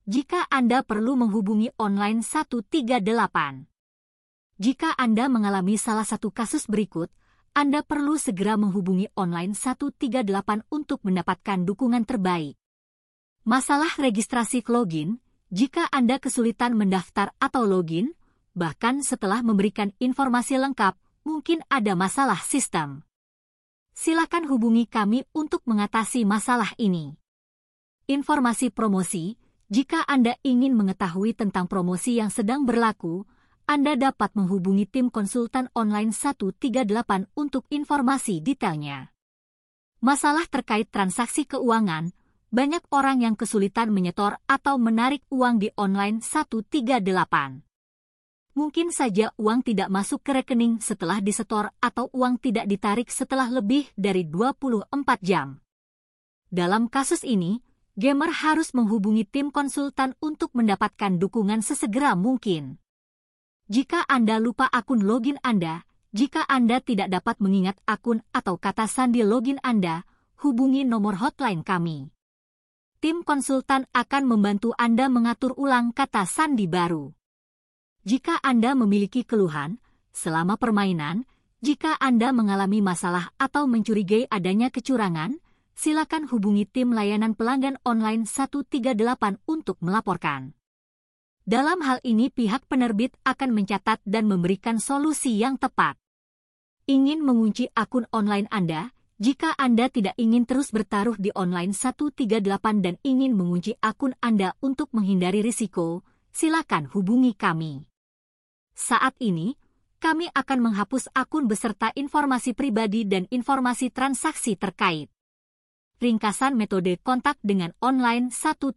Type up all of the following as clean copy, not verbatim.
Jika Anda perlu menghubungi online 138. Jika Anda mengalami salah satu kasus berikut, Anda perlu segera menghubungi online 138 untuk mendapatkan dukungan terbaik. Masalah registrasi login. Jika Anda kesulitan mendaftar atau login, bahkan setelah memberikan informasi lengkap, mungkin ada masalah sistem. Silakan hubungi kami untuk mengatasi masalah ini. Informasi promosi. Jika Anda ingin mengetahui tentang promosi yang sedang berlaku, Anda dapat menghubungi tim konsultan online 138 untuk informasi detailnya. Masalah terkait transaksi keuangan. Banyak orang yang kesulitan menyetor atau menarik uang di online 138. Mungkin saja uang tidak masuk ke rekening setelah disetor atau uang tidak ditarik setelah lebih dari 24 jam. Dalam kasus ini, gamer harus menghubungi tim konsultan untuk mendapatkan dukungan sesegera mungkin. Jika Anda lupa akun login Anda, jika Anda tidak dapat mengingat akun atau kata sandi login Anda, hubungi nomor hotline kami. Tim konsultan akan membantu Anda mengatur ulang kata sandi baru. Jika Anda memiliki keluhan selama permainan, jika Anda mengalami masalah atau mencurigai adanya kecurangan, silakan hubungi tim layanan pelanggan online 138 untuk melaporkan. Dalam hal ini pihak penerbit akan mencatat dan memberikan solusi yang tepat. Ingin mengunci akun online Anda? Jika Anda tidak ingin terus bertaruh di online 138 dan ingin mengunci akun Anda untuk menghindari risiko, silakan hubungi kami. Saat ini, kami akan menghapus akun beserta informasi pribadi dan informasi transaksi terkait. Ringkasan metode kontak dengan online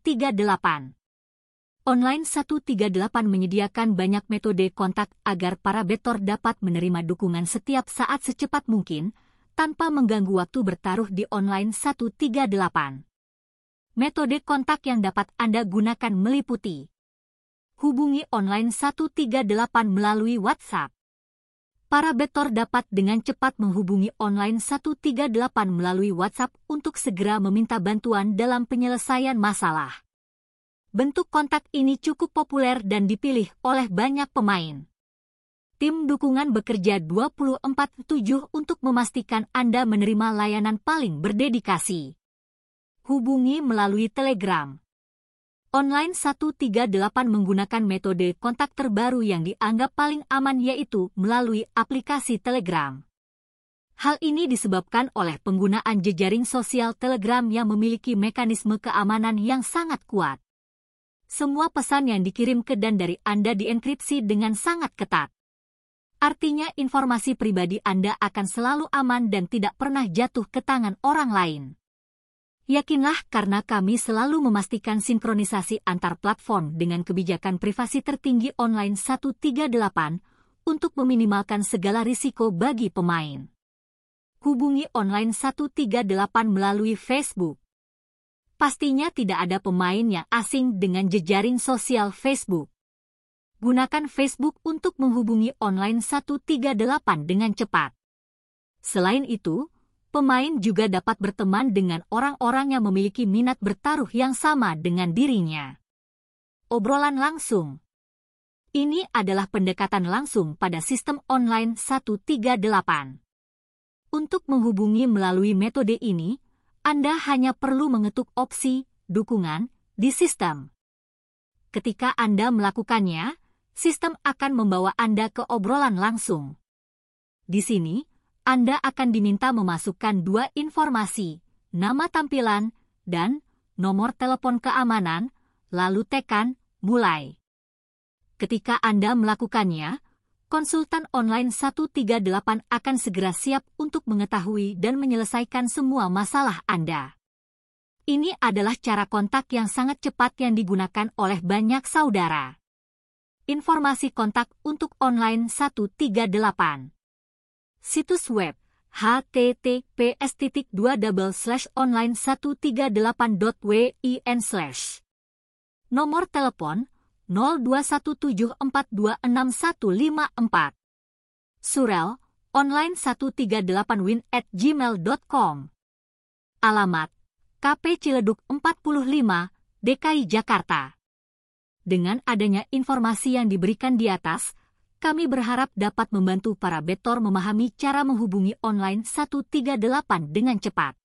138. Online 138 menyediakan banyak metode kontak agar para betor dapat menerima dukungan setiap saat secepat mungkin, tanpa mengganggu waktu bertaruh di online 138. Metode kontak yang dapat Anda gunakan meliputi: hubungi online 138 melalui WhatsApp. Para betor dapat dengan cepat menghubungi online 138 melalui WhatsApp untuk segera meminta bantuan dalam penyelesaian masalah. Bentuk kontak ini cukup populer dan dipilih oleh banyak pemain. Tim dukungan bekerja 24/7 untuk memastikan Anda menerima layanan paling berdedikasi. Hubungi melalui Telegram. Online 138 menggunakan metode kontak terbaru yang dianggap paling aman yaitu melalui aplikasi Telegram. Hal ini disebabkan oleh penggunaan jejaring sosial Telegram yang memiliki mekanisme keamanan yang sangat kuat. Semua pesan yang dikirim ke dan dari Anda dienkripsi dengan sangat ketat. Artinya informasi pribadi Anda akan selalu aman dan tidak pernah jatuh ke tangan orang lain. Yakinlah karena kami selalu memastikan sinkronisasi antar platform dengan kebijakan privasi tertinggi online 138 untuk meminimalkan segala risiko bagi pemain. Hubungi online 138 melalui Facebook. Pastinya tidak ada pemain yang asing dengan jejaring sosial Facebook. Gunakan Facebook untuk menghubungi online 138 dengan cepat. Selain itu, pemain juga dapat berteman dengan orang-orang yang memiliki minat bertaruh yang sama dengan dirinya. Obrolan langsung. Ini adalah pendekatan langsung pada sistem online 138. Untuk menghubungi melalui metode ini, Anda hanya perlu mengetuk opsi dukungan di sistem. Ketika Anda melakukannya, sistem akan membawa Anda ke obrolan langsung. Di sini, Anda akan diminta memasukkan dua informasi, nama tampilan, dan nomor telepon keamanan, lalu tekan mulai. Ketika Anda melakukannya, konsultan online 138 akan segera siap untuk mengetahui dan menyelesaikan semua masalah Anda. Ini adalah cara kontak yang sangat cepat yang digunakan oleh banyak saudara. Informasi kontak untuk online 138. Situs web https://online138.win/ Nomor telepon 0217426154. Surel online138win@gmail.com. Alamat KP Ciledug 45, DKI Jakarta. Dengan adanya informasi yang diberikan di atas, kami berharap dapat membantu para betor memahami cara menghubungi online 138 dengan cepat.